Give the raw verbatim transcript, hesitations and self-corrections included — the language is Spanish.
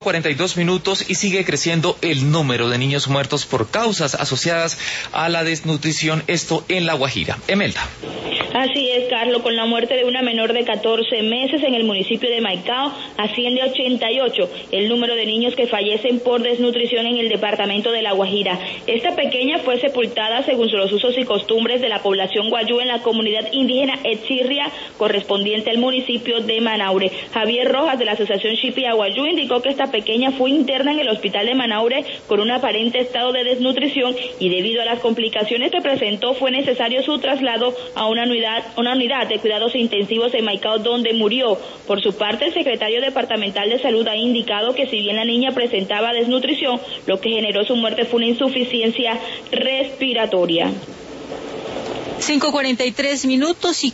cuarenta y dos minutos y sigue creciendo el número de niños muertos por causas asociadas a la desnutrición, esto en La Guajira. Emelda. Así es, Carlos, con la muerte de una menor de catorce meses en el municipio de Maicao, asciende a ochenta y ocho el número de niños que fallecen por desnutrición en el departamento de La Guajira. Esta pequeña fue sepultada según los usos y costumbres de la población guayú en la comunidad indígena Etzirria, correspondiente al municipio de Manaure. Javier Rojas, de la asociación Shipia Guayú, indicó que esta pequeña fue interna en el hospital de Manaure con un aparente estado de desnutrición y debido a las complicaciones que presentó fue necesario su traslado a una unidad una unidad de cuidados intensivos en Maicao, donde murió. Por su parte, el secretario departamental de salud ha indicado que si bien la niña presentaba desnutrición, lo que generó su muerte fue una insuficiencia respiratoria. cinco cuarenta y tres minutos y